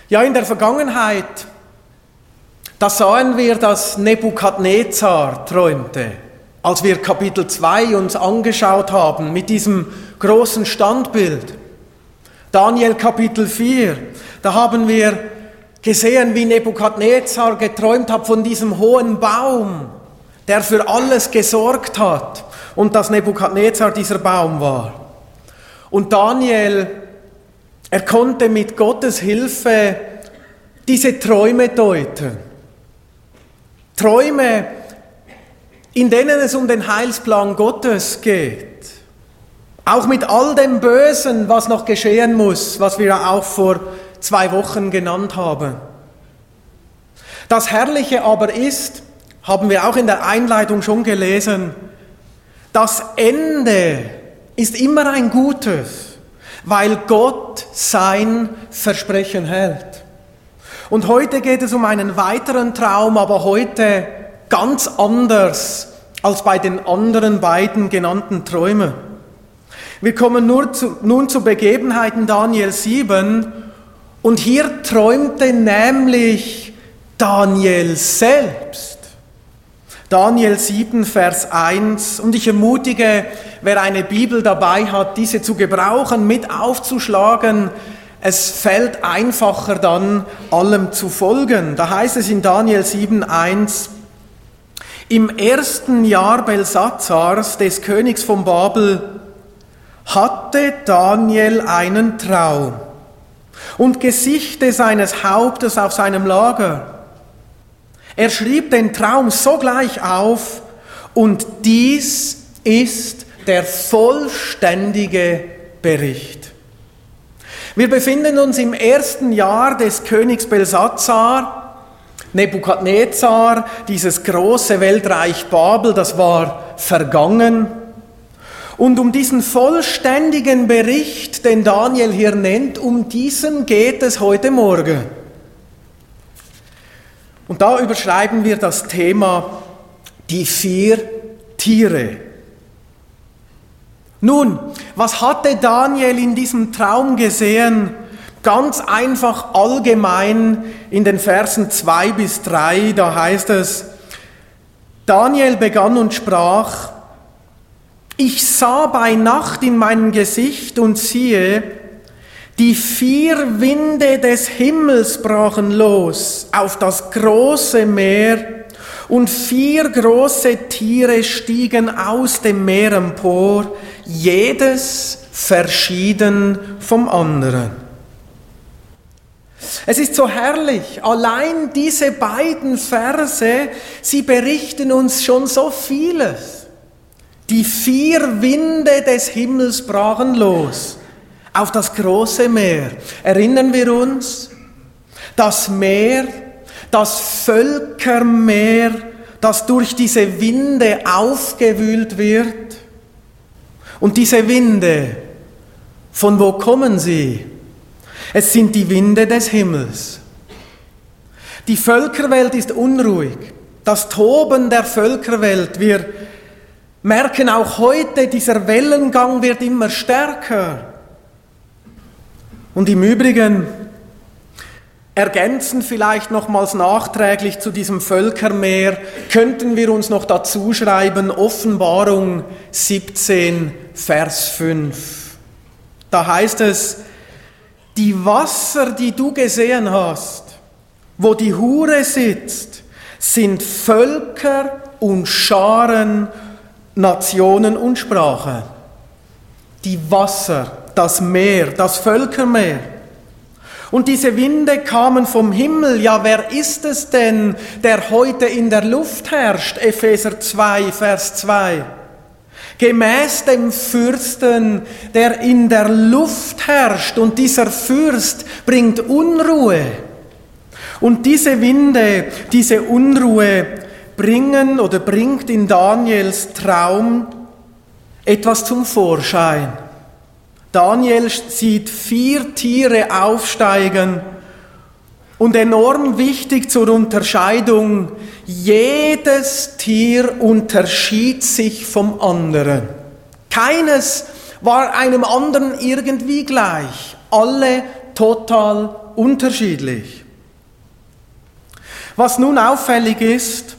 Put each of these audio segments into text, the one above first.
Ja, in der Vergangenheit, da sahen wir, dass Nebukadnezar träumte, als wir Kapitel 2 uns angeschaut haben mit diesem großen Standbild. Daniel Kapitel 4, da haben wir gesehen, wie Nebukadnezar geträumt hat von diesem hohen Baum, der für alles gesorgt hat und dass Nebukadnezar dieser Baum war. Und Daniel, er konnte mit Gottes Hilfe diese Träume deuten. Träume, in denen es um den Heilsplan Gottes geht. Auch mit all dem Bösen, was noch geschehen muss, was wir auch vor 2 Wochen genannt haben. Das Herrliche aber ist, haben wir auch in der Einleitung schon gelesen, das Ende ist immer ein gutes, weil Gott sein Versprechen hält. Und heute geht es um einen weiteren Traum, aber heute ganz anders als bei den anderen beiden genannten Träumen. Wir kommen nun zu Begebenheiten Daniel 7 und hier träumte nämlich Daniel selbst. Daniel 7, Vers 1. Und ich ermutige, wer eine Bibel dabei hat, diese zu gebrauchen, mit aufzuschlagen. Es fällt einfacher dann, allem zu folgen. Da heißt es in Daniel 7, 1, im 1. Jahr Belsatzars, des Königs von Babel, hatte Daniel einen Traum und Gesichte seines Hauptes auf seinem Lager. Er schrieb den Traum sogleich auf und dies ist der vollständige Bericht. Wir befinden uns im 1. Jahr des Königs Belsatzar, Nebukadnezar, dieses große Weltreich Babel, das war vergangen. Und um diesen vollständigen Bericht, den Daniel hier nennt, um diesen geht es heute Morgen. Und da überschreiben wir das Thema die 4 Tiere. Nun, was hatte Daniel in diesem Traum gesehen? Ganz einfach allgemein in den Versen 2 bis 3, da heißt es, Daniel begann und sprach, ich sah bei Nacht in meinem Gesicht und siehe, die 4 Winde des Himmels brachen los auf das große Meer und 4 große Tiere stiegen aus dem Meer empor, jedes verschieden vom anderen. Es ist so herrlich, allein diese beiden Verse, sie berichten uns schon so vieles. Die 4 Winde des Himmels brachen los auf das große Meer. Erinnern wir uns, das Meer, das Völkermeer, das durch diese Winde aufgewühlt wird. Und diese Winde, von wo kommen sie? Es sind die Winde des Himmels. Die Völkerwelt ist unruhig. Das Toben der Völkerwelt, wir merken auch heute, dieser Wellengang wird immer stärker. Und im Übrigen ergänzen vielleicht nochmals nachträglich zu diesem Völkermeer, könnten wir uns noch dazu schreiben, Offenbarung 17, Vers 5. Da heißt es, die Wasser, die du gesehen hast, wo die Hure sitzt, sind Völker und Scharen, Nationen und Sprachen. Die Wasser, das Meer, das Völkermeer. Und diese Winde kamen vom Himmel. Ja, wer ist es denn, der heute in der Luft herrscht? Epheser 2, Vers 2. Gemäß dem Fürsten, der in der Luft herrscht. Und dieser Fürst bringt Unruhe. Und diese Winde, diese Unruhe bringt in Daniels Traum etwas zum Vorschein. Daniel sieht 4 Tiere aufsteigen und enorm wichtig zur Unterscheidung, jedes Tier unterschied sich vom anderen. Keines war einem anderen irgendwie gleich, alle total unterschiedlich. Was nun auffällig ist,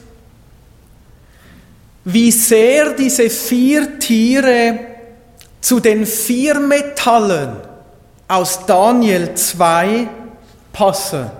wie sehr diese 4 Tiere zu den 4 Metallen aus Daniel 2 passen.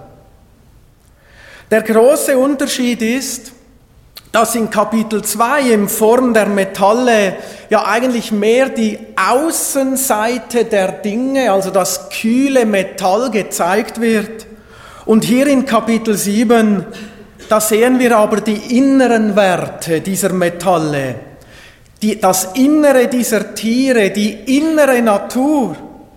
Der große Unterschied ist, dass in Kapitel 2 in Form der Metalle ja eigentlich mehr die Außenseite der Dinge, also das kühle Metall gezeigt wird. Und hier in Kapitel 7, da sehen wir aber die inneren Werte dieser Metalle, das Innere dieser Tiere, die innere Natur.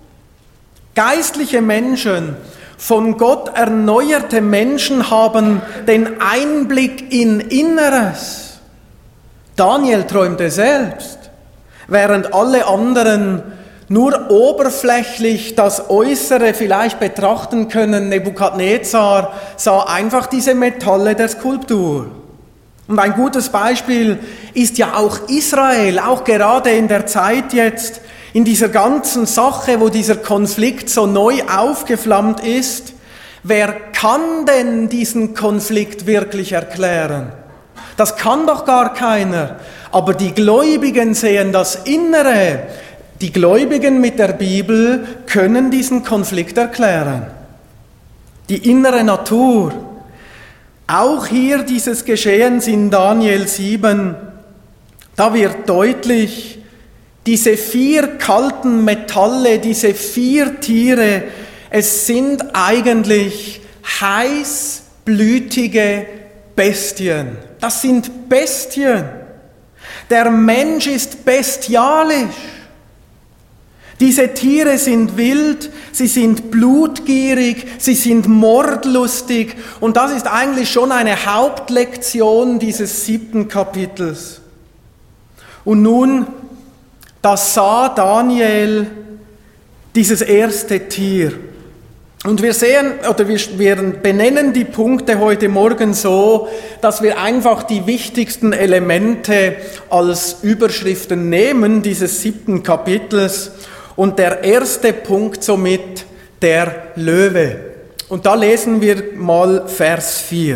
Geistliche Menschen, von Gott erneuerte Menschen haben den Einblick in Inneres. Daniel träumte selbst, während alle anderen nur oberflächlich das Äußere vielleicht betrachten können. Nebukadnezar sah einfach diese Metalle der Skulptur. Und ein gutes Beispiel ist ja auch Israel, auch gerade in der Zeit jetzt, in dieser ganzen Sache, wo dieser Konflikt so neu aufgeflammt ist. Wer kann denn diesen Konflikt wirklich erklären? Das kann doch gar keiner. Aber die Gläubigen sehen das Innere. Die Gläubigen mit der Bibel können diesen Konflikt erklären. Die innere Natur. Auch hier dieses Geschehens in Daniel 7, da wird deutlich, diese 4 kalten Metalle, diese 4 Tiere, es sind eigentlich heißblütige Bestien. Das sind Bestien. Der Mensch ist bestialisch. Diese Tiere sind wild, sie sind blutgierig, sie sind mordlustig. Und das ist eigentlich schon eine Hauptlektion dieses 7. Kapitels. Und nun, da sah Daniel dieses erste Tier. Und wir sehen, oder wir benennen die Punkte heute Morgen so, dass wir einfach die wichtigsten Elemente als Überschriften nehmen, dieses 7. Kapitels. Und der erste Punkt somit, der Löwe. Und da lesen wir mal Vers 4.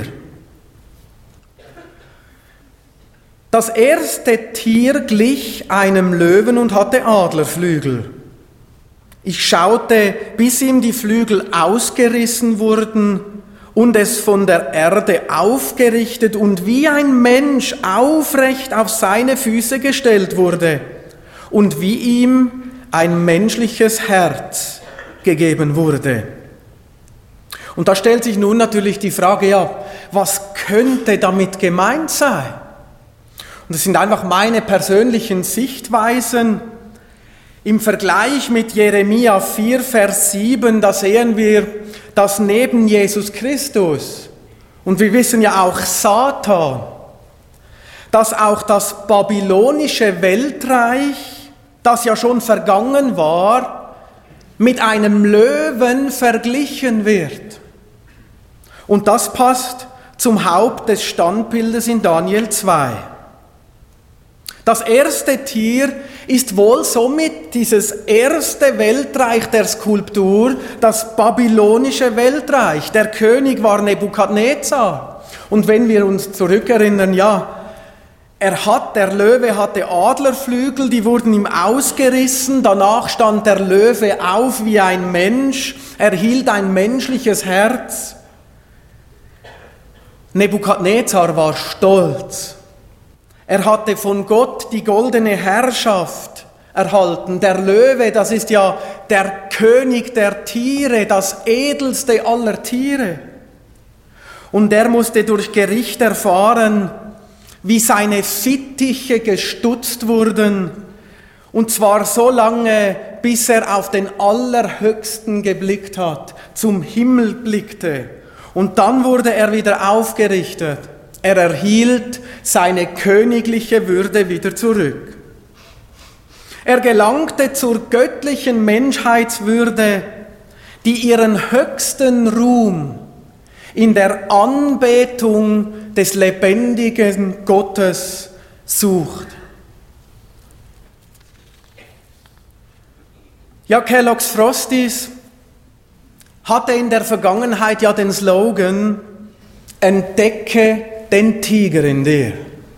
Das erste Tier glich einem Löwen und hatte Adlerflügel. Ich schaute, bis ihm die Flügel ausgerissen wurden und es von der Erde aufgerichtet und wie ein Mensch aufrecht auf seine Füße gestellt wurde und wie ihm ein menschliches Herz gegeben wurde. Und da stellt sich nun natürlich die Frage, ja, was könnte damit gemeint sein? Und das sind einfach meine persönlichen Sichtweisen. Im Vergleich mit Jeremia 4, Vers 7, da sehen wir, dass neben Jesus Christus, und wir wissen ja auch Satan, dass auch das babylonische Weltreich, das ja schon vergangen war, mit einem Löwen verglichen wird. Und das passt zum Haupt des Standbildes in Daniel 2. Das erste Tier ist wohl somit dieses erste Weltreich der Skulptur, das babylonische Weltreich. Der König war Nebukadnezar. Und wenn wir uns zurückerinnern, ja, der Löwe hatte Adlerflügel, die wurden ihm ausgerissen, danach stand der Löwe auf wie ein Mensch, er hielt ein menschliches Herz. Nebukadnezar war stolz. Er hatte von Gott die goldene Herrschaft erhalten. Der Löwe, das ist ja der König der Tiere, das edelste aller Tiere. Und er musste durch Gericht erfahren, wie seine Fittiche gestutzt wurden, und zwar so lange, bis er auf den Allerhöchsten geblickt hat, zum Himmel blickte. Und dann wurde er wieder aufgerichtet. Er erhielt seine königliche Würde wieder zurück. Er gelangte zur göttlichen Menschheitswürde, die ihren höchsten Ruhm in der Anbetung des lebendigen Gottes sucht. Ja, Kellogg's Frosties hatte in der Vergangenheit ja den Slogan: Entdecke den Tiger in dir.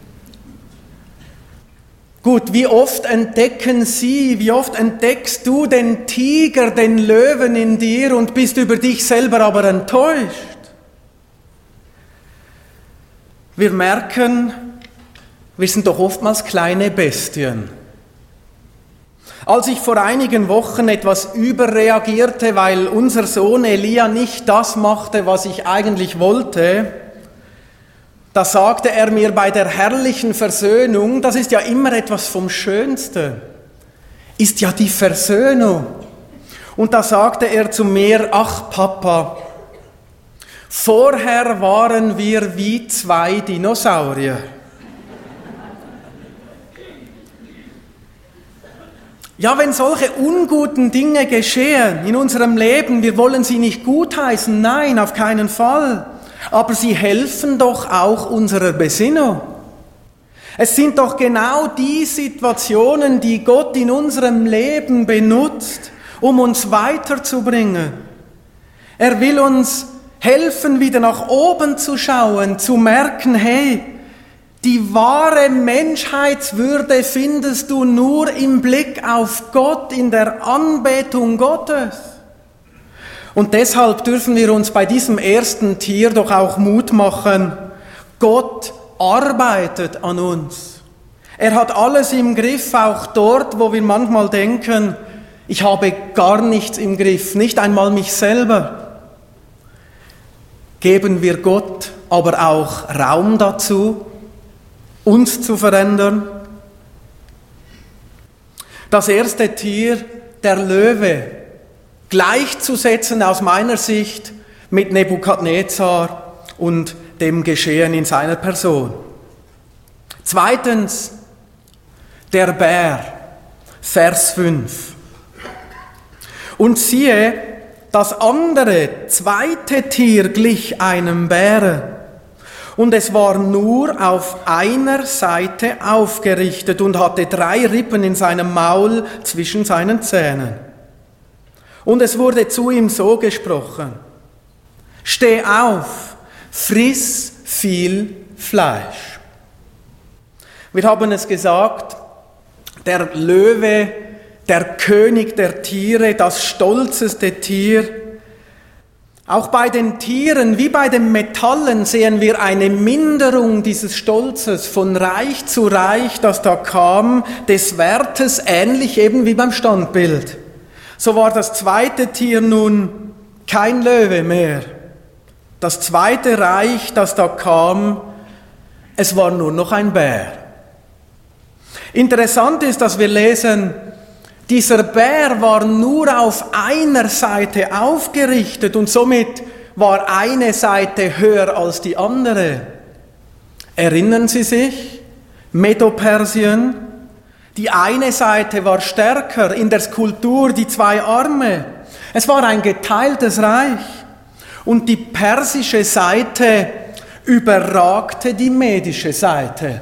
Gut, wie oft entdecken Sie, wie oft entdeckst du den Tiger, den Löwen in dir und bist über dich selber aber enttäuscht? Wir merken, wir sind doch oftmals kleine Bestien. Als ich vor einigen Wochen etwas überreagierte, weil unser Sohn Elia nicht das machte, was ich eigentlich wollte, da sagte er mir bei der herrlichen Versöhnung, das ist ja immer etwas vom Schönsten, ist ja die Versöhnung. Und da sagte er zu mir: Ach Papa, vorher waren wir wie zwei Dinosaurier. Ja, wenn solche unguten Dinge geschehen in unserem Leben, wir wollen sie nicht gutheißen, nein, auf keinen Fall. Aber sie helfen doch auch unserer Besinnung. Es sind doch genau die Situationen, die Gott in unserem Leben benutzt, um uns weiterzubringen. Er will uns helfen, wieder nach oben zu schauen, zu merken, hey, die wahre Menschheitswürde findest du nur im Blick auf Gott, in der Anbetung Gottes. Und deshalb dürfen wir uns bei diesem ersten Tier doch auch Mut machen. Gott arbeitet an uns. Er hat alles im Griff, auch dort, wo wir manchmal denken, ich habe gar nichts im Griff, nicht einmal mich selber. Geben wir Gott aber auch Raum dazu, uns zu verändern. Das erste Tier, der Löwe, gleichzusetzen aus meiner Sicht mit Nebukadnezar und dem Geschehen in seiner Person. Zweitens, der Bär, Vers 5. Und siehe, das andere, zweite Tier glich einem Bären, und es war nur auf einer Seite aufgerichtet und hatte 3 Rippen in seinem Maul zwischen seinen Zähnen. Und es wurde zu ihm so gesprochen: Steh auf, friss viel Fleisch. Wir haben es gesagt, der Löwe, der König der Tiere, das stolzeste Tier. Auch bei den Tieren wie bei den Metallen sehen wir eine Minderung dieses Stolzes von Reich zu Reich, das da kam, des Wertes, ähnlich eben wie beim Standbild. So war das zweite Tier nun kein Löwe mehr. Das zweite Reich, das da kam, es war nur noch ein Bär. Interessant ist, dass wir lesen, dieser Bär war nur auf einer Seite aufgerichtet und somit war eine Seite höher als die andere. Erinnern Sie sich? Medo-Persien. Die eine Seite war stärker, in der Skulptur die 2 Arme. Es war ein geteiltes Reich. Und die persische Seite überragte die medische Seite.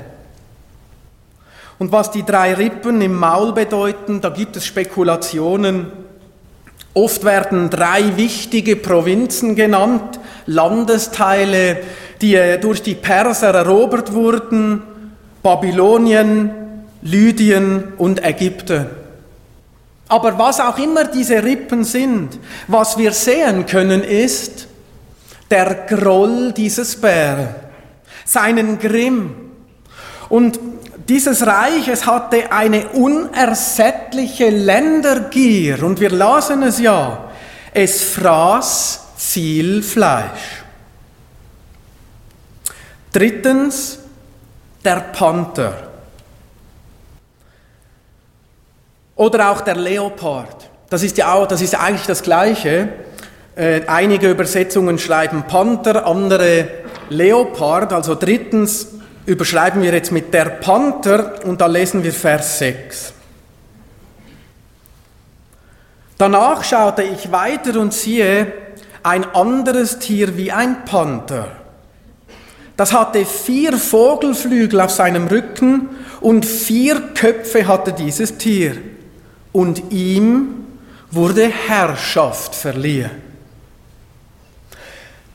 Und was die 3 Rippen im Maul bedeuten, da gibt es Spekulationen. Oft werden 3 wichtige Provinzen genannt, Landesteile, die durch die Perser erobert wurden: Babylonien, Lydien und Ägypten. Aber was auch immer diese Rippen sind, was wir sehen können, ist der Groll dieses Bären, seinen Grimm. Und dieses Reich, es hatte eine unersättliche Ländergier, und wir lasen es ja, es fraß viel Fleisch. Drittens, der Panther. Oder auch der Leopard. Das ist eigentlich das Gleiche. Einige Übersetzungen schreiben Panther, andere Leopard. Also drittens überschreiben wir jetzt mit der Panther und da lesen wir Vers 6. Danach schaute ich weiter und siehe, ein anderes Tier wie ein Panther. Das hatte 4 Vogelflügel auf seinem Rücken und 4 Köpfe hatte dieses Tier. Und ihm wurde Herrschaft verliehen.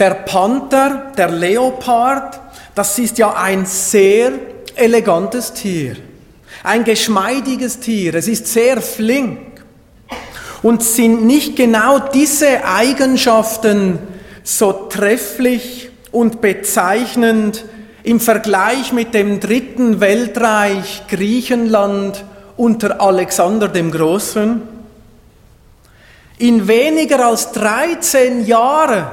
Der Panther, der Leopard, das ist ja ein sehr elegantes Tier, ein geschmeidiges Tier, es ist sehr flink. Und sind nicht genau diese Eigenschaften so trefflich und bezeichnend im Vergleich mit dem dritten Weltreich Griechenland unter Alexander dem Großen? In weniger als 13 Jahren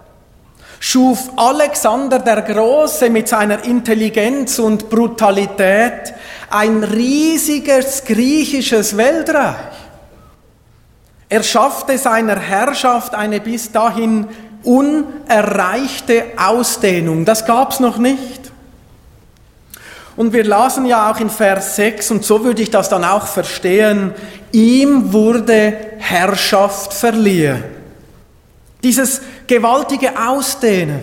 schuf Alexander der Große mit seiner Intelligenz und Brutalität ein riesiges griechisches Weltreich. Er schaffte seiner Herrschaft eine bis dahin unerreichte Ausdehnung. Das gab's noch nicht. Und wir lasen ja auch in Vers 6, und so würde ich das dann auch verstehen, ihm wurde Herrschaft verliehen. Dieses gewaltige Ausdehnen.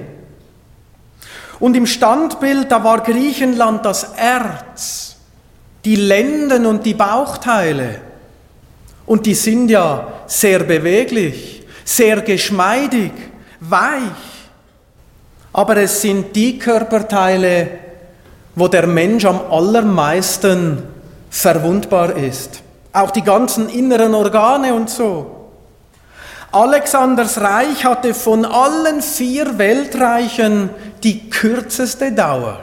Und im Standbild, da war Griechenland das Erz, die Lenden und die Bauchteile. Und die sind ja sehr beweglich, sehr geschmeidig, weich. Aber es sind die Körperteile, wo der Mensch am allermeisten verwundbar ist. Auch die ganzen inneren Organe und so. Alexanders Reich hatte von allen 4 Weltreichen die kürzeste Dauer.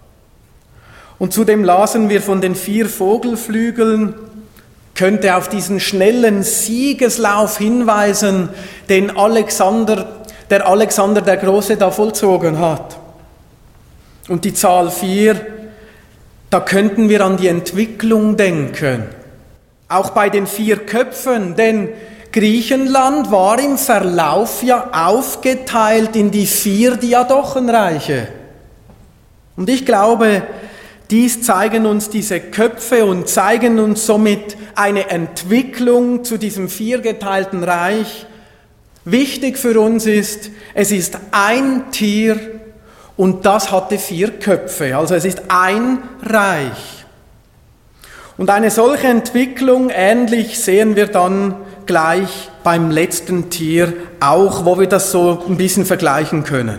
Und zudem lasen wir von den 4 Vogelflügeln, könnte auf diesen schnellen Siegeslauf hinweisen, den der Alexander der Große da vollzogen hat. Und die Zahl 4, da könnten wir an die Entwicklung denken. Auch bei den 4 Köpfen, denn Griechenland war im Verlauf ja aufgeteilt in die 4 Diadochenreiche. Und ich glaube, dies zeigen uns diese Köpfe und zeigen uns somit eine Entwicklung zu diesem 4-geteilten Reich. Wichtig für uns ist, es ist ein Tier und das hatte 4 Köpfe, also es ist ein Reich. Und eine solche Entwicklung, ähnlich sehen wir dann gleich beim letzten Tier auch, wo wir das so ein bisschen vergleichen können.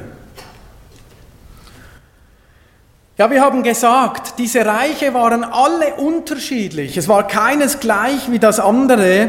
Ja, wir haben gesagt, diese Reiche waren alle unterschiedlich. Es war keines gleich wie das andere.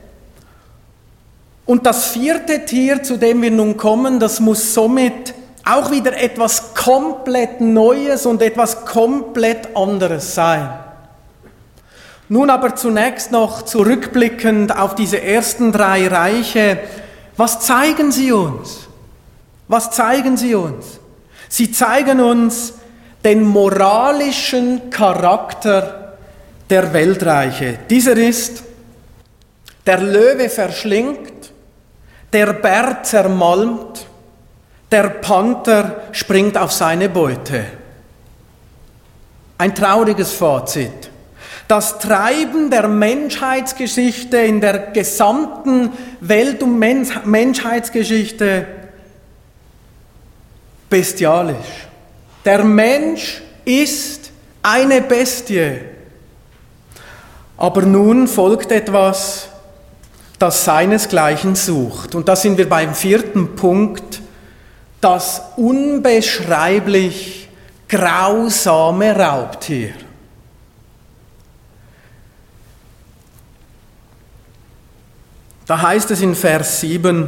Und das 4. Tier, zu dem wir nun kommen, das muss somit auch wieder etwas komplett Neues und etwas komplett anderes sein. Nun aber zunächst noch zurückblickend auf diese ersten 3 Reiche. Was zeigen sie uns? Was zeigen sie uns? Sie zeigen uns den moralischen Charakter der Weltreiche. Dieser ist: der Löwe verschlingt, der Bär zermalmt, der Panther springt auf seine Beute. Ein trauriges Fazit. Das Treiben der Menschheitsgeschichte in der gesamten Welt- und Menschheitsgeschichte bestialisch. Der Mensch ist eine Bestie. Aber nun folgt etwas, das seinesgleichen sucht. Und da sind wir beim 4. Punkt, das unbeschreiblich grausame Raubtier. Da heißt es in Vers 7,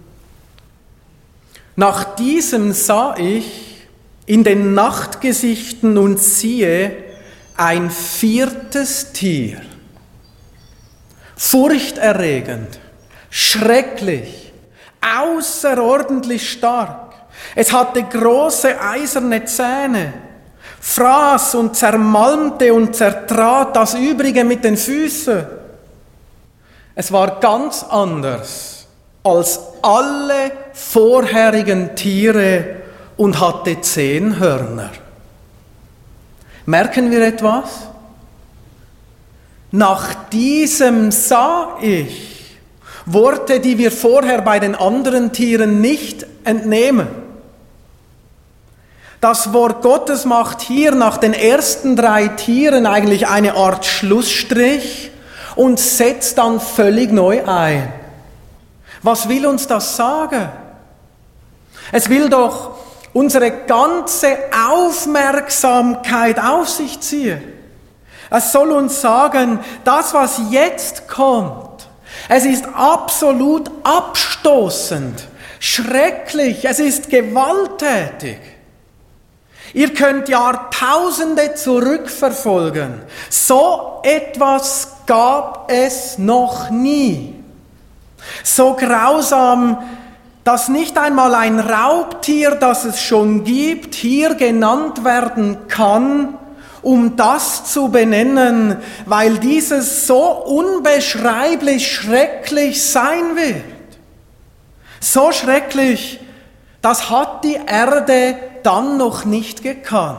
nach diesem sah ich in den Nachtgesichten und siehe ein 4. Tier, furchterregend, schrecklich, außerordentlich stark. Es hatte große eiserne Zähne, fraß und zermalmte und zertrat das Übrige mit den Füßen. Es war ganz anders als alle vorherigen Tiere und hatte 10 Hörner. Merken wir etwas? Nach diesem sah ich. Worte, die wir vorher bei den anderen Tieren nicht entnehmen. Das Wort Gottes macht hier nach den ersten 3 Tieren eigentlich eine Art Schlussstrich und setzt dann völlig neu ein. Was will uns das sagen? Es will doch unsere ganze Aufmerksamkeit auf sich ziehen. Es soll uns sagen, das, was jetzt kommt, es ist absolut abstoßend, schrecklich, es ist gewalttätig. Ihr könnt Jahrtausende zurückverfolgen. So etwas gab es noch nie. So grausam, dass nicht einmal ein Raubtier, das es schon gibt, hier genannt werden kann, um das zu benennen, weil dieses so unbeschreiblich schrecklich sein wird. So schrecklich, das hat die Erde dann noch nicht gekannt.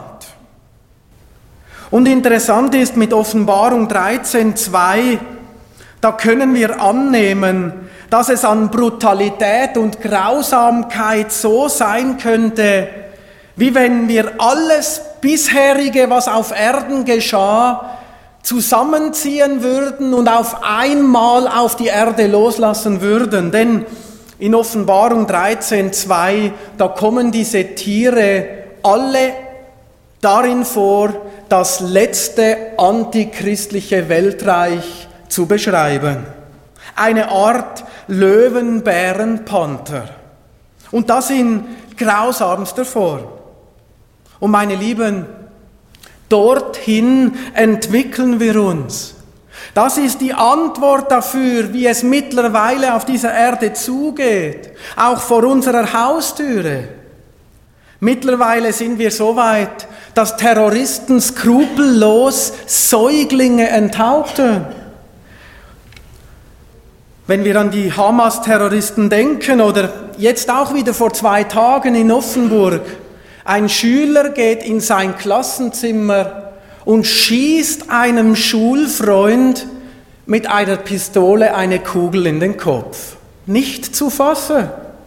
Und interessant ist mit Offenbarung 13,2, da können wir annehmen, dass es an Brutalität und Grausamkeit so sein könnte, wie wenn wir alles bisherige, was auf Erden geschah, zusammenziehen würden und auf einmal auf die Erde loslassen würden. Denn in Offenbarung 13,2, da kommen diese Tiere alle darin vor, das letzte antichristliche Weltreich zu beschreiben. Eine Art Löwen, Bären, Panther. Und das in grausamster Form. Und meine Lieben, dorthin entwickeln wir uns. Das ist die Antwort dafür, wie es mittlerweile auf dieser Erde zugeht, auch vor unserer Haustüre. Mittlerweile sind wir so weit, dass Terroristen skrupellos Säuglinge enthaupten. Wenn wir an die Hamas-Terroristen denken oder jetzt auch wieder vor 2 Tagen in Offenburg, ein Schüler geht in sein Klassenzimmer und schießt einem Schulfreund mit einer Pistole eine Kugel in den Kopf. Nicht zu fassen.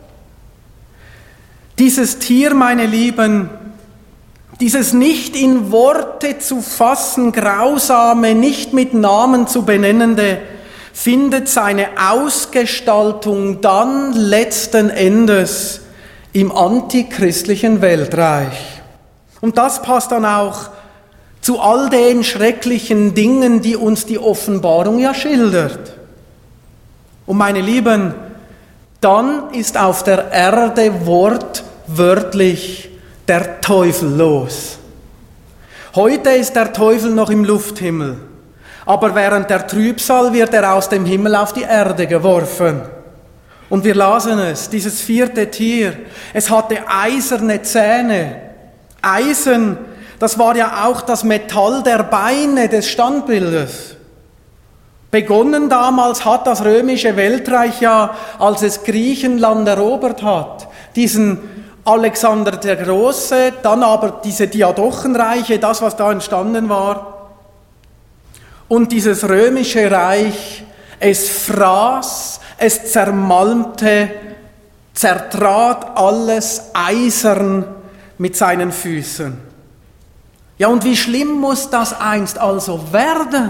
Dieses Tier, meine Lieben, dieses nicht in Worte zu fassen, grausame, nicht mit Namen zu benennende, findet seine Ausgestaltung dann letzten Endes im antichristlichen Weltreich. Und das passt dann auch zu all den schrecklichen Dingen, die uns die Offenbarung ja schildert. Und meine Lieben, dann ist auf der Erde wortwörtlich der Teufel los. Heute ist der Teufel noch im Lufthimmel, aber während der Trübsal wird er aus dem Himmel auf die Erde geworfen. Und wir lasen es, dieses 4. Tier, es hatte eiserne Zähne. Eisen, das war ja auch das Metall der Beine des Standbildes. Begonnen damals hat das römische Weltreich ja, als es Griechenland erobert hat, diesen Alexander der Große, dann aber diese Diadochenreiche, das was da entstanden war. Und dieses römische Reich, es fraß, es zermalmte, zertrat alles eisern mit seinen Füßen. Ja, und wie schlimm muss das einst also werden?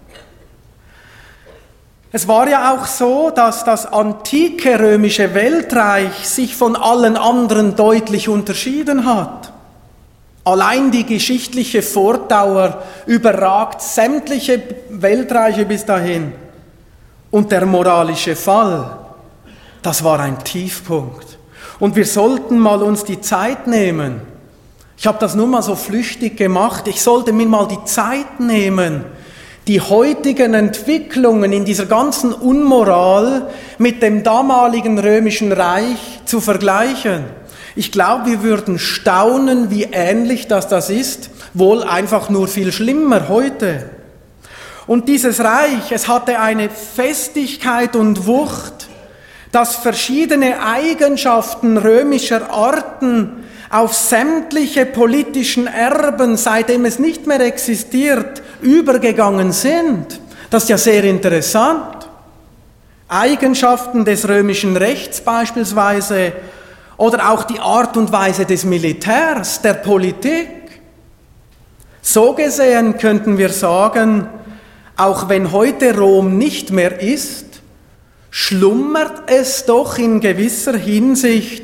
Es war ja auch so, dass das antike römische Weltreich sich von allen anderen deutlich unterschieden hat. Allein die geschichtliche Fortdauer überragt sämtliche Weltreiche bis dahin. Und der moralische Fall, das war ein Tiefpunkt. Und wir sollten mal uns die Zeit nehmen. Ich habe das nur mal so flüchtig gemacht. Ich sollte mir mal die Zeit nehmen, die heutigen Entwicklungen in dieser ganzen Unmoral mit dem damaligen römischen Reich zu vergleichen. Ich glaube, wir würden staunen, wie ähnlich das ist, wohl einfach nur viel schlimmer heute. Und dieses Reich, es hatte eine Festigkeit und Wucht, dass verschiedene Eigenschaften römischer Arten auf sämtliche politischen Erben, seitdem es nicht mehr existiert, übergegangen sind. Das ist ja sehr interessant. Eigenschaften des römischen Rechts beispielsweise oder auch die Art und Weise des Militärs, der Politik. So gesehen könnten wir sagen, auch wenn heute Rom nicht mehr ist, schlummert es doch in gewisser Hinsicht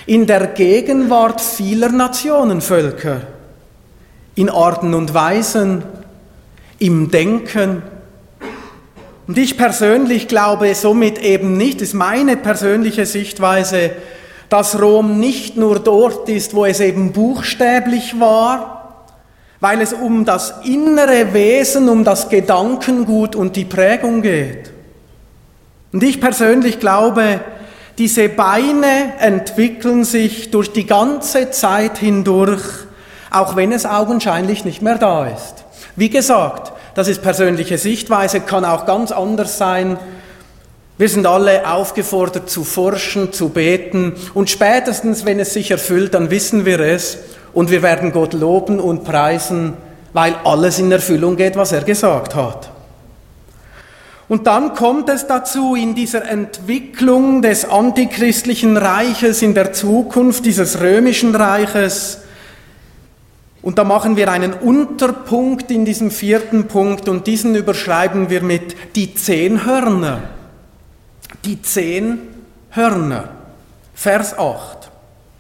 in der Gegenwart vieler Nationenvölker, in Arten und Weisen, im Denken. Und ich persönlich glaube somit eben nicht, ist meine persönliche Sichtweise, dass Rom nicht nur dort ist, wo es eben buchstäblich war, weil es um das innere Wesen, um das Gedankengut und die Prägung geht. Und ich persönlich glaube, diese Beine entwickeln sich durch die ganze Zeit hindurch, auch wenn es augenscheinlich nicht mehr da ist. Wie gesagt, das ist persönliche Sichtweise, kann auch ganz anders sein. Wir sind alle aufgefordert zu forschen, zu beten und spätestens, wenn es sich erfüllt, dann wissen wir es und wir werden Gott loben und preisen, weil alles in Erfüllung geht, was er gesagt hat. Und dann kommt es dazu, in dieser Entwicklung des antichristlichen Reiches, in der Zukunft dieses römischen Reiches, und da machen wir einen Unterpunkt in diesem 4. Punkt und diesen überschreiben wir mit die 10 Hörner. Die 10 Hörner. Vers 8.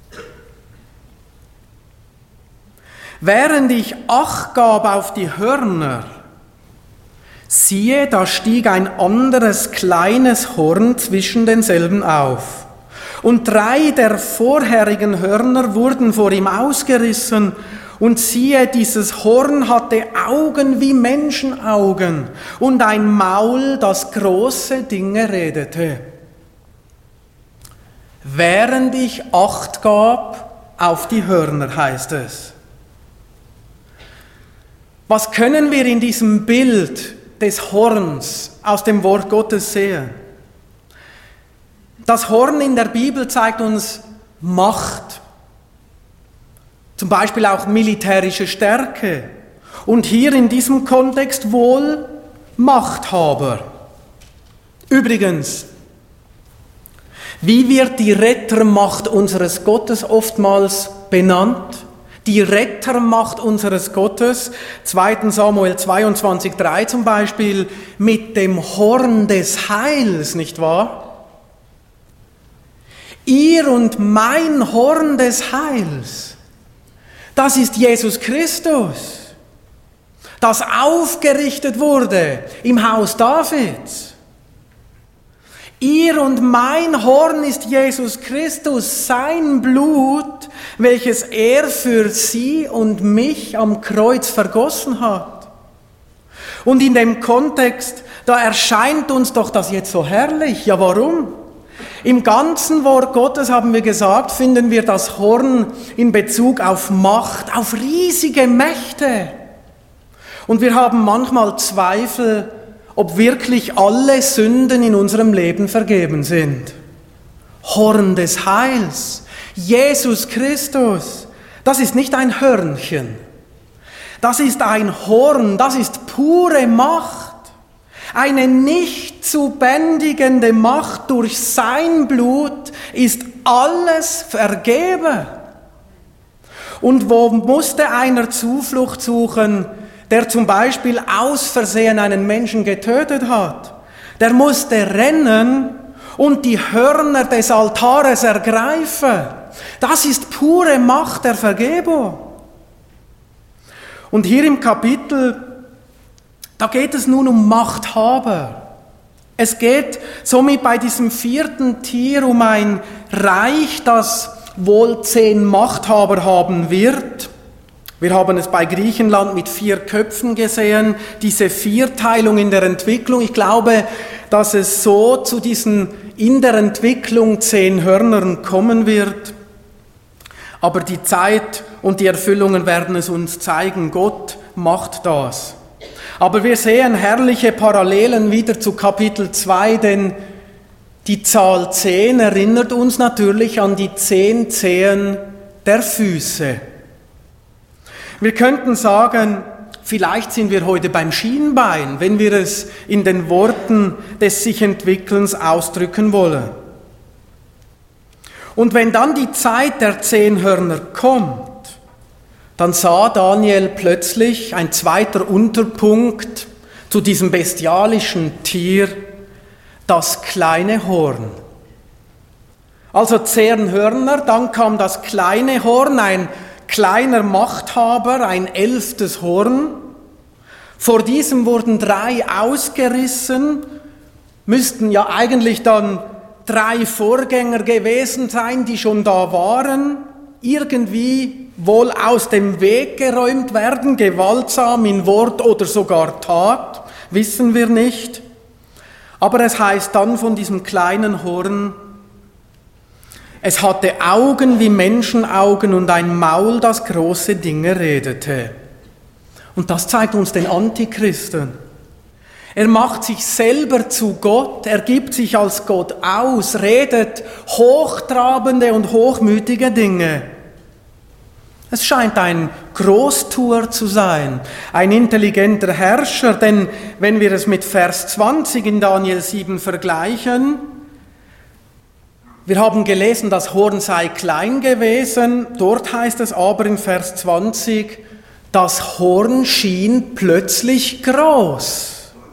Während ich Acht gab auf die Hörner, siehe, da stieg ein anderes kleines Horn zwischen denselben auf. Und 3 der vorherigen Hörner wurden vor ihm ausgerissen. Und siehe, dieses Horn hatte Augen wie Menschenaugen und ein Maul, das große Dinge redete. Während ich Acht gab auf die Hörner, heißt es. Was können wir in diesem Bild des Horns aus dem Wort Gottes sehen? Das Horn in der Bibel zeigt uns Macht. Zum Beispiel auch militärische Stärke und hier in diesem Kontext wohl Machthaber. Übrigens, wie wird die Rettermacht unseres Gottes oftmals benannt? Die Rettermacht unseres Gottes, 2. Samuel 22,3 zum Beispiel, mit dem Horn des Heils, nicht wahr? Ihr und mein Horn des Heils. Das ist Jesus Christus, das aufgerichtet wurde im Haus Davids. Ihr und mein Horn ist Jesus Christus, sein Blut, welches er für sie und mich am Kreuz vergossen hat. Und in dem Kontext, da erscheint uns doch das jetzt so herrlich. Ja, warum? Im ganzen Wort Gottes, haben wir gesagt, finden wir das Horn in Bezug auf Macht, auf riesige Mächte. Und wir haben manchmal Zweifel, ob wirklich alle Sünden in unserem Leben vergeben sind. Horn des Heils, Jesus Christus, das ist nicht ein Hörnchen. Das ist ein Horn, das ist pure Macht. Eine nicht zu bändigende Macht durch sein Blut ist alles vergeben. Und wo musste einer Zuflucht suchen, der zum Beispiel aus Versehen einen Menschen getötet hat? Der musste rennen und die Hörner des Altares ergreifen. Das ist pure Macht der Vergebung. Und hier im Kapitel, da geht es nun um Machthaber. Es geht somit bei diesem 4. Tier um ein Reich, das wohl 10 Machthaber haben wird. Wir haben es bei Griechenland mit 4 Köpfen gesehen, diese Vierteilung in der Entwicklung. Ich glaube, dass es so zu diesen in der Entwicklung 10 Hörnern kommen wird. Aber die Zeit und die Erfüllungen werden es uns zeigen. Gott macht das. Aber wir sehen herrliche Parallelen wieder zu Kapitel 2, denn die Zahl 10 erinnert uns natürlich an die 10 Zehen der Füße. Wir könnten sagen, vielleicht sind wir heute beim Schienbein, wenn wir es in den Worten des Sich-Entwickelns ausdrücken wollen. Und wenn dann die Zeit der 10 Hörner kommt, dann sah Daniel plötzlich ein zweiter Unterpunkt zu diesem bestialischen Tier, das kleine Horn. Also 10 Hörner, dann kam das kleine Horn, ein kleiner Machthaber, ein 11. Horn. Vor diesem wurden 3 ausgerissen, müssten ja eigentlich dann 3 Vorgänger gewesen sein, die schon da waren, irgendwie wohl aus dem Weg geräumt werden, gewaltsam in Wort oder sogar Tat, wissen wir nicht. Aber es heißt dann von diesem kleinen Horn, es hatte Augen wie Menschenaugen und ein Maul, das große Dinge redete. Und das zeigt uns den Antichristen. Er macht sich selber zu Gott, er gibt sich als Gott aus, redet hochtrabende und hochmütige Dinge. Es scheint ein Großtuer zu sein, ein intelligenter Herrscher, denn wenn wir es mit Vers 20 in Daniel 7 vergleichen, wir haben gelesen, das Horn sei klein gewesen, dort heißt es aber in Vers 20, das Horn schien plötzlich groß.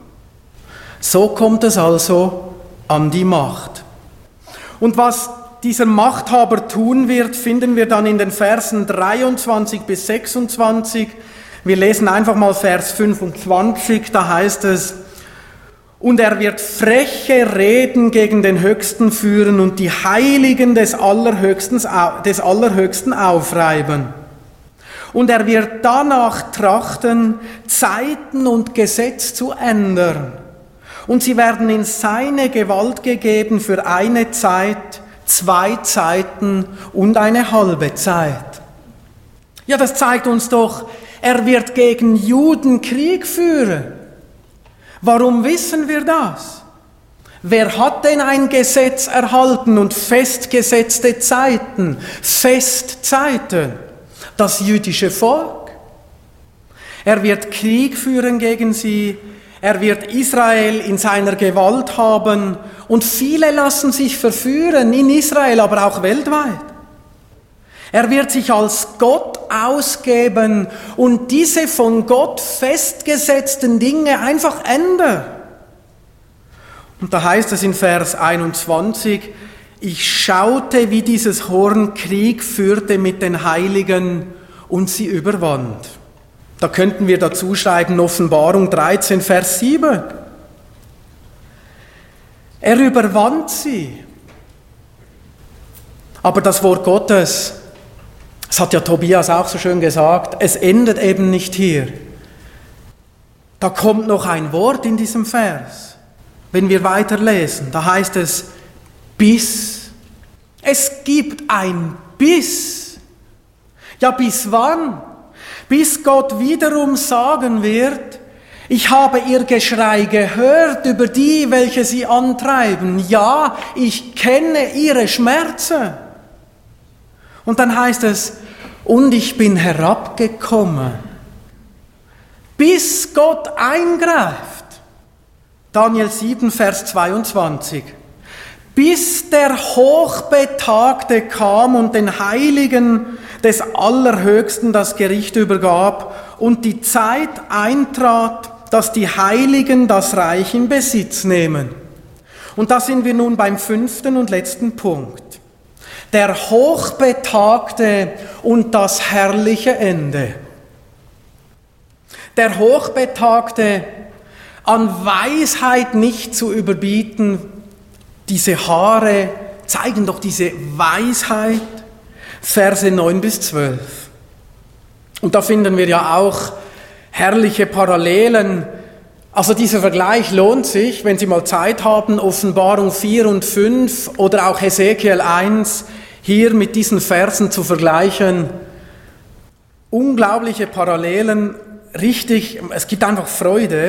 So kommt es also an die Macht. Und was dieser Machthaber tun wird, finden wir dann in den Versen 23 bis 26. Wir lesen einfach mal Vers 25, da heißt es, und er wird freche Reden gegen den Höchsten führen und die Heiligen des Allerhöchsten aufreiben. Und er wird danach trachten, Zeiten und Gesetz zu ändern. Und sie werden in seine Gewalt gegeben für eine Zeit, 2 Zeiten und eine halbe Zeit. Ja, das zeigt uns doch, er wird gegen Juden Krieg führen. Warum wissen wir das? Wer hat denn ein Gesetz erhalten und festgesetzte Zeiten, Festzeiten? Das jüdische Volk. Er wird Krieg führen gegen sie, er wird Israel in seiner Gewalt haben und viele lassen sich verführen, in Israel, aber auch weltweit. Er wird sich als Gott ausgeben und diese von Gott festgesetzten Dinge einfach ändern. Und da heißt es in Vers 21, ich schaute, wie dieses Horn Krieg führte mit den Heiligen und sie überwand. Da könnten wir dazu schreiben, Offenbarung 13, Vers 7. Er überwand sie. Aber das Wort Gottes, das hat ja Tobias auch so schön gesagt, es endet eben nicht hier. Da kommt noch ein Wort in diesem Vers. Wenn wir weiterlesen, da heißt es, bis. Es gibt ein bis. Ja, bis wann? Bis Gott wiederum sagen wird, ich habe ihr Geschrei gehört über die, welche sie antreiben. Ja, ich kenne ihre Schmerzen. Und dann heißt es, und ich bin herabgekommen, bis Gott eingreift. Daniel 7, Vers 22. Bis der Hochbetagte kam und den Heiligen des Allerhöchsten das Gericht übergab und die Zeit eintrat, dass die Heiligen das Reich in Besitz nehmen. Und da sind wir nun beim 5. und letzten Punkt. Der Hochbetagte und das herrliche Ende. Der Hochbetagte, an Weisheit nicht zu überbieten, diese Haare zeigen doch diese Weisheit, Verse 9 bis 12. Und da finden wir ja auch herrliche Parallelen. Also dieser Vergleich lohnt sich, wenn Sie mal Zeit haben, Offenbarung 4 und 5 oder auch Hesekiel 1, hier mit diesen Versen zu vergleichen. Unglaubliche Parallelen, richtig, es gibt einfach Freude.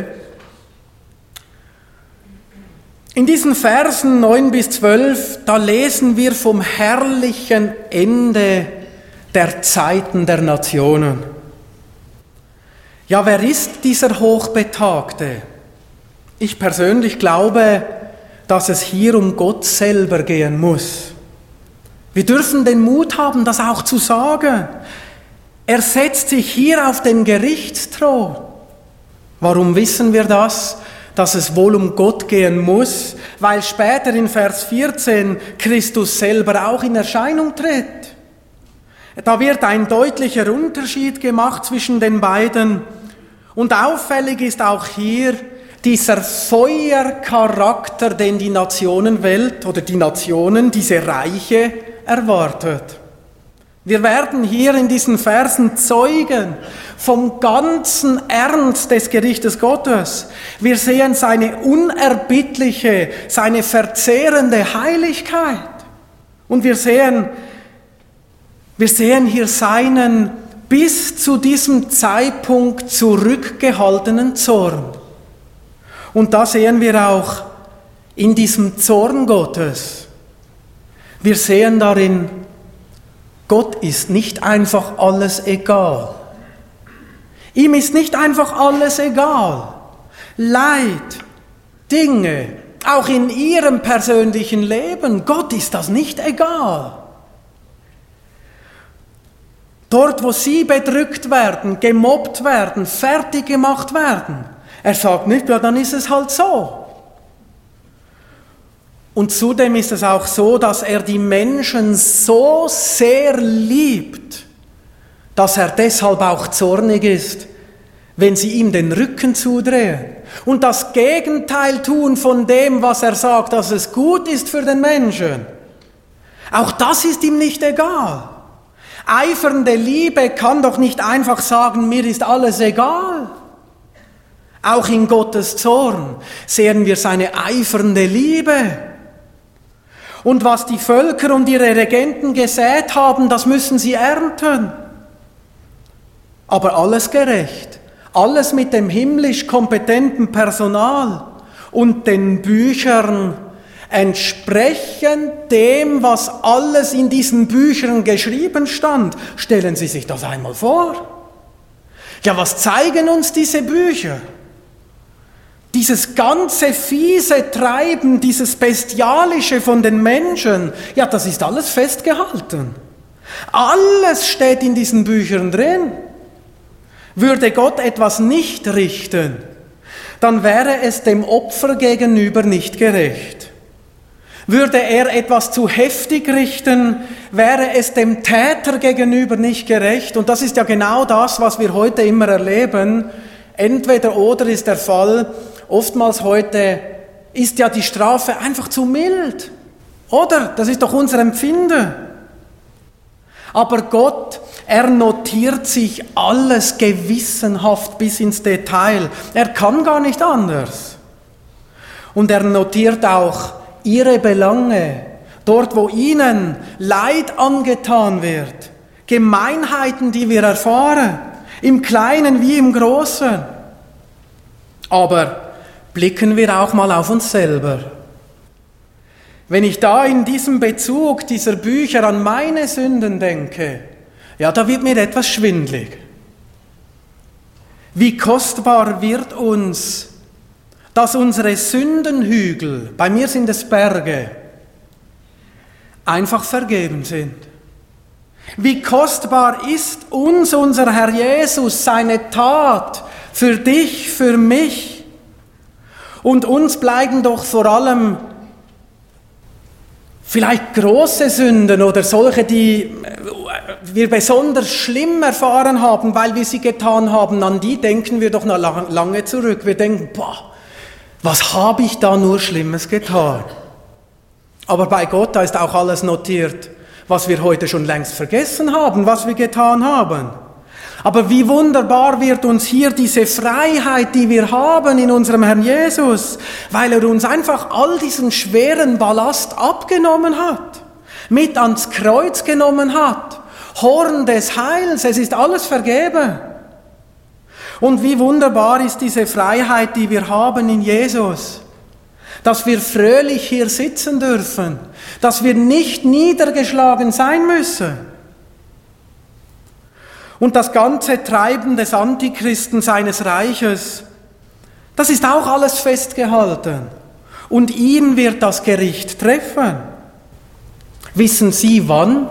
In diesen Versen 9 bis 12, da lesen wir vom herrlichen Ende der Zeiten der Nationen. Ja, wer ist dieser Hochbetagte? Ich persönlich glaube, dass es hier um Gott selber gehen muss. Wir dürfen den Mut haben, das auch zu sagen. Er setzt sich hier auf den Gerichtsthron. Warum wissen wir das? dass es wohl um Gott gehen muss, weil später in Vers 14 Christus selber auch in Erscheinung tritt. Da wird ein deutlicher Unterschied gemacht zwischen den beiden. Und auffällig ist auch hier dieser Feuercharakter, den die Nationenwelt oder die Nationen, diese Reiche erwartet. Wir werden hier in diesen Versen Zeugen vom ganzen Ernst des Gerichtes Gottes. Wir sehen seine unerbittliche, seine verzehrende Heiligkeit. Und wir sehen hier seinen bis zu diesem Zeitpunkt zurückgehaltenen Zorn. Und da sehen wir auch in diesem Zorn Gottes, wir sehen darin, Gott ist nicht einfach alles egal. Ihm ist nicht einfach alles egal. Leid, Dinge, auch in ihrem persönlichen Leben, Gott ist das nicht egal. Dort, wo sie bedrückt werden, gemobbt werden, fertig gemacht werden, er sagt nicht, ja, dann ist es halt so. Und zudem ist es auch so, dass er die Menschen so sehr liebt, dass er deshalb auch zornig ist, wenn sie ihm den Rücken zudrehen und das Gegenteil tun von dem, was er sagt, dass es gut ist für den Menschen. Auch das ist ihm nicht egal. Eifernde Liebe kann doch nicht einfach sagen, mir ist alles egal. Auch in Gottes Zorn sehen wir seine eifernde Liebe. Und was die Völker und ihre Regenten gesät haben, das müssen sie ernten. Aber alles gerecht, alles mit dem himmlisch kompetenten Personal und den Büchern entsprechend dem, was alles in diesen Büchern geschrieben stand. Stellen Sie sich das einmal vor. Ja, was zeigen uns diese Bücher? Dieses ganze fiese Treiben, dieses Bestialische von den Menschen, ja, das ist alles festgehalten. Alles steht in diesen Büchern drin. Würde Gott etwas nicht richten, dann wäre es dem Opfer gegenüber nicht gerecht. Würde er etwas zu heftig richten, wäre es dem Täter gegenüber nicht gerecht. Und das ist ja genau das, was wir heute immer erleben. Entweder oder ist der Fall. Oftmals heute ist ja die Strafe einfach zu mild. Oder? Das ist doch unser Empfinden. Aber Gott, er notiert sich alles gewissenhaft bis ins Detail. Er kann gar nicht anders. Und er notiert auch ihre Belange, dort wo ihnen Leid angetan wird, Gemeinheiten, die wir erfahren, im Kleinen wie im Großen. Aber blicken wir auch mal auf uns selber. Wenn ich da in diesem Bezug dieser Bücher an meine Sünden denke, ja, da wird mir etwas schwindlig. Wie kostbar wird uns, dass unsere Sündenhügel, bei mir sind es Berge, einfach vergeben sind. Wie kostbar ist uns unser Herr Jesus, seine Tat für dich, für mich. Und uns bleiben doch vor allem vielleicht große Sünden oder solche, die wir besonders schlimm erfahren haben, weil wir sie getan haben. An die denken wir doch noch lange zurück. Wir denken, boah, was habe ich da nur Schlimmes getan? Aber bei Gott, da ist auch alles notiert, was wir heute schon längst vergessen haben, was wir getan haben. Aber wie wunderbar wird uns hier diese Freiheit, die wir haben in unserem Herrn Jesus, weil er uns einfach all diesen schweren Ballast abgenommen hat, mit ans Kreuz genommen hat. Horn des Heils, es ist alles vergeben. Und wie wunderbar ist diese Freiheit, die wir haben in Jesus, dass wir fröhlich hier sitzen dürfen, dass wir nicht niedergeschlagen sein müssen. Und das ganze Treiben des Antichristen seines Reiches, das ist auch alles festgehalten. Und ihn wird das Gericht treffen. Wissen Sie wann?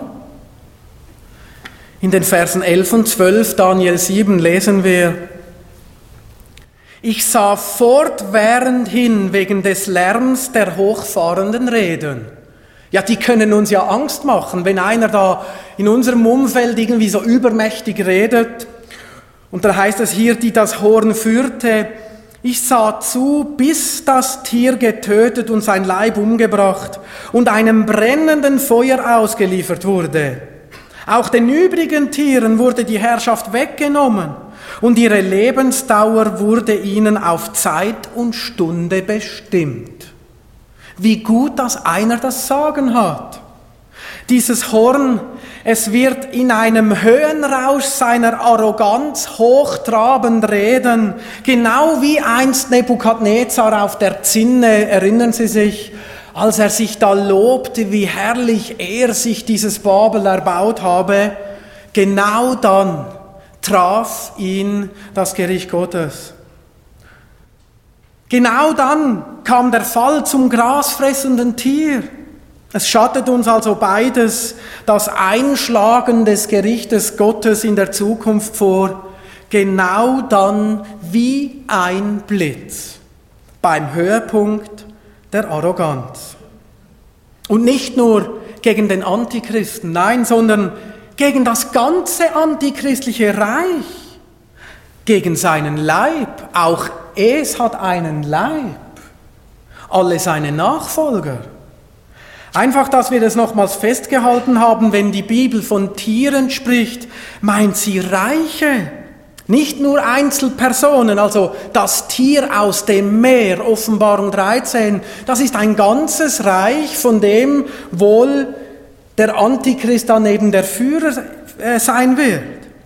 In den Versen 11 und 12 Daniel 7 lesen wir: Ich sah fortwährend hin wegen des Lärms der hochfahrenden Reden. Ja, die können uns ja Angst machen, wenn einer da in unserem Umfeld irgendwie so übermächtig redet. Und da heißt es hier, die das Horn führte, ich sah zu, bis das Tier getötet und sein Leib umgebracht und einem brennenden Feuer ausgeliefert wurde. Auch den übrigen Tieren wurde die Herrschaft weggenommen und ihre Lebensdauer wurde ihnen auf Zeit und Stunde bestimmt. Wie gut, dass einer das Sagen hat. Dieses Horn, es wird in einem Höhenrausch seiner Arroganz hochtrabend reden, genau wie einst Nebukadnezar auf der Zinne, erinnern Sie sich, als er sich da lobte, wie herrlich er sich dieses Babel erbaut habe, genau dann traf ihn das Gericht Gottes. Genau dann kam der Fall zum grasfressenden Tier. Es schattet uns also beides, das Einschlagen des Gerichtes Gottes in der Zukunft vor, genau dann wie ein Blitz, beim Höhepunkt der Arroganz. Und nicht nur gegen den Antichristen, nein, sondern gegen das ganze antichristliche Reich, gegen seinen Leib. Auch es hat einen Leib, alle seine Nachfolger. Einfach, dass wir das nochmals festgehalten haben, wenn die Bibel von Tieren spricht, meint sie Reiche, nicht nur Einzelpersonen, also das Tier aus dem Meer, Offenbarung 13, das ist ein ganzes Reich, von dem wohl der Antichrist dann eben der Führer sein wird.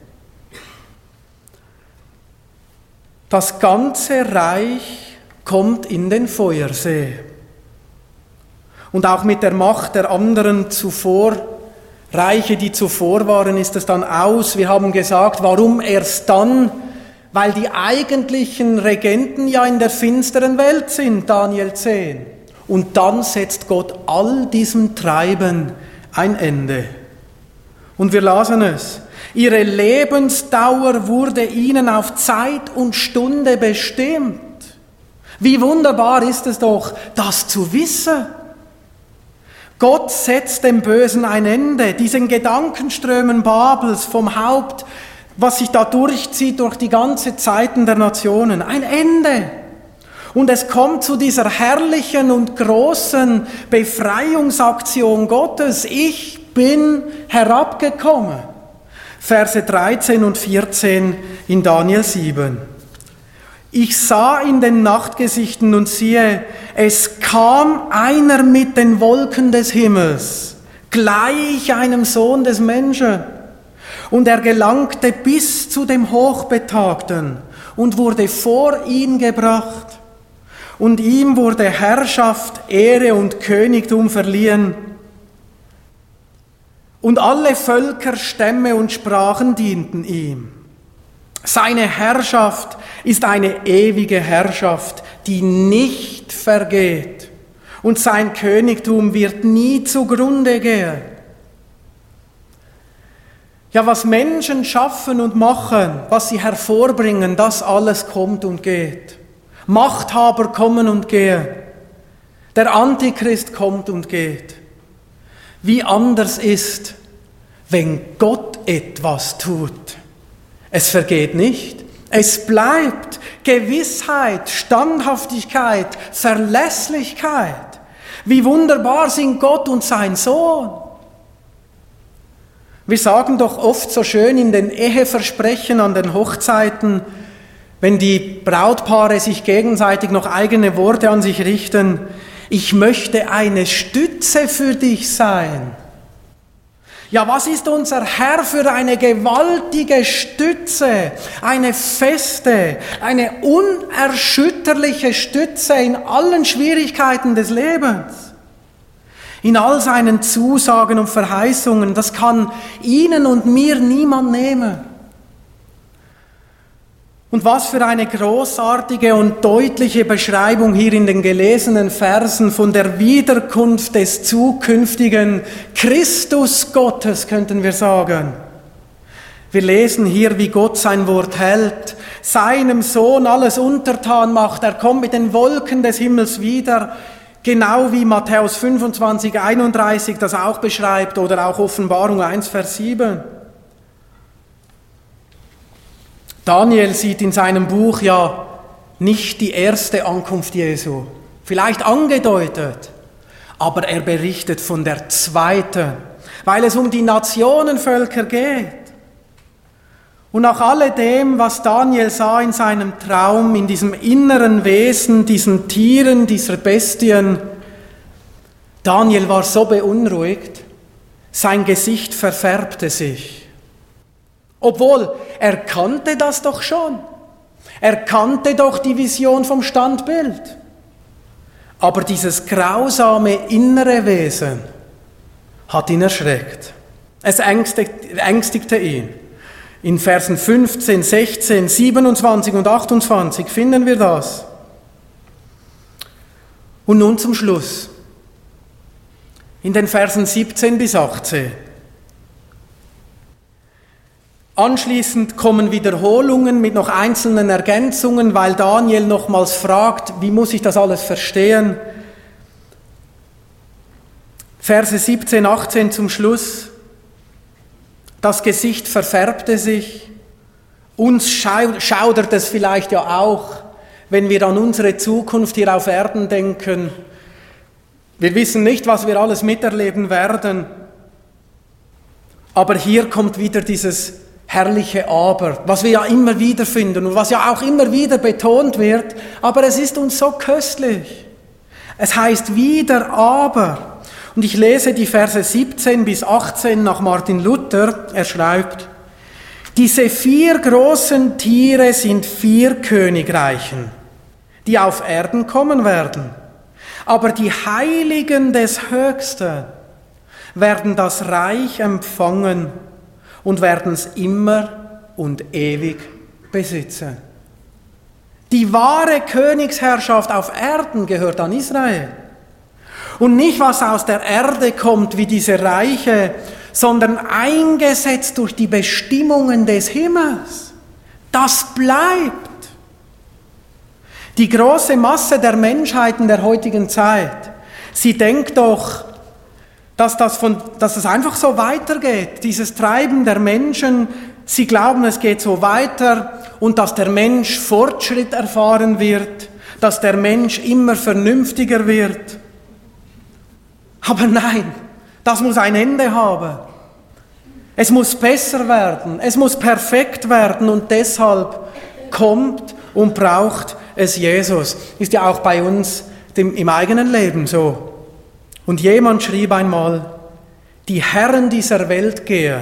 Das ganze Reich kommt in den Feuersee. Und auch mit der Macht der anderen zuvor, Reiche, die zuvor waren, ist es dann aus. Wir haben gesagt, warum erst dann? Weil die eigentlichen Regenten ja in der finsteren Welt sind, Daniel 10. Und dann setzt Gott all diesem Treiben ein Ende. Und wir lasen es. Ihre Lebensdauer wurde ihnen auf Zeit und Stunde bestimmt. Wie wunderbar ist es doch, das zu wissen. Gott setzt dem Bösen ein Ende, diesen Gedankenströmen Babels vom Haupt, was sich da durchzieht durch die ganze Zeiten der Nationen, ein Ende. Und es kommt zu dieser herrlichen und großen Befreiungsaktion Gottes. Ich bin herabgekommen. Verse 13 und 14 in Daniel 7. Ich sah in den Nachtgesichten und siehe, es kam einer mit den Wolken des Himmels, gleich einem Sohn des Menschen. Und er gelangte bis zu dem Hochbetagten und wurde vor ihn gebracht. Und ihm wurde Herrschaft, Ehre und Königtum verliehen. Und alle Völker, Stämme und Sprachen dienten ihm. Seine Herrschaft ist eine ewige Herrschaft, die nicht vergeht. Und sein Königtum wird nie zugrunde gehen. Ja, was Menschen schaffen und machen, was sie hervorbringen, das alles kommt und geht. Machthaber kommen und gehen. Der Antichrist kommt und geht. Wie anders ist, wenn Gott etwas tut. Es vergeht nicht, es bleibt Gewissheit, Standhaftigkeit, Verlässlichkeit. Wie wunderbar sind Gott und sein Sohn. Wir sagen doch oft so schön in den Eheversprechen an den Hochzeiten, wenn die Brautpaare sich gegenseitig noch eigene Worte an sich richten, ich möchte eine Stütze für dich sein. Ja, was ist unser Herr für eine gewaltige Stütze, eine feste, eine unerschütterliche Stütze in allen Schwierigkeiten des Lebens, in all seinen Zusagen und Verheißungen. Das kann Ihnen und mir niemand nehmen. Und was für eine großartige und deutliche Beschreibung hier in den gelesenen Versen von der Wiederkunft des zukünftigen Christus Gottes, könnten wir sagen. Wir lesen hier, wie Gott sein Wort hält. seinem Sohn alles untertan macht. Er kommt mit den Wolken des Himmels wieder, genau wie Matthäus 25, 31 das auch beschreibt oder auch Offenbarung 1, Vers 7. Daniel sieht in seinem Buch ja nicht die erste Ankunft Jesu, vielleicht angedeutet, aber er berichtet von der zweiten, weil es um die Nationenvölker geht. Und nach alledem, was Daniel sah in seinem Traum, in diesem inneren Wesen, diesen Tieren, dieser Bestien, Daniel war so beunruhigt, sein Gesicht verfärbte sich. Obwohl, er kannte das doch schon. Er kannte doch die Vision vom Standbild. Aber dieses grausame innere Wesen hat ihn erschreckt. Es ängstigte ihn. In Versen 15, 16, 27 und 28 finden wir das. Und nun zum Schluss. In den Versen 17 bis 18. Anschließend kommen Wiederholungen mit noch einzelnen Ergänzungen, weil Daniel nochmals fragt, wie muss ich das alles verstehen? Verse 17, 18 zum Schluss. Das Gesicht verfärbte sich. Uns schaudert es vielleicht ja auch, wenn wir an unsere Zukunft hier auf Erden denken. Wir wissen nicht, was wir alles miterleben werden. Aber hier kommt wieder dieses herrliche Aber, was wir ja immer wieder finden und was ja auch immer wieder betont wird. Aber es ist uns so köstlich. Es heißt wieder Aber. Und ich lese die Verse 17 bis 18 nach Martin Luther. Er schreibt, diese 4 großen Tiere sind 4 Königreichen, die auf Erden kommen werden. Aber die Heiligen des Höchsten werden das Reich empfangen und werden es immer und ewig besitzen. Die wahre Königsherrschaft auf Erden gehört an Israel. Und nicht, was aus der Erde kommt, wie diese Reiche, sondern eingesetzt durch die Bestimmungen des Himmels. Das bleibt. Die große Masse der Menschheit in der heutigen Zeit, sie denkt doch, dass es einfach so weitergeht, dieses Treiben der Menschen. Sie glauben, es geht so weiter und dass der Mensch Fortschritt erfahren wird, dass der Mensch immer vernünftiger wird. Aber nein, das muss ein Ende haben. Es muss besser werden, es muss perfekt werden und deshalb kommt und braucht es Jesus. Ist ja auch bei uns im eigenen Leben so. Und jemand schrieb einmal, die Herren dieser Welt gehen,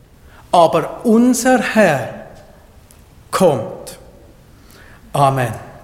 aber unser Herr kommt. Amen.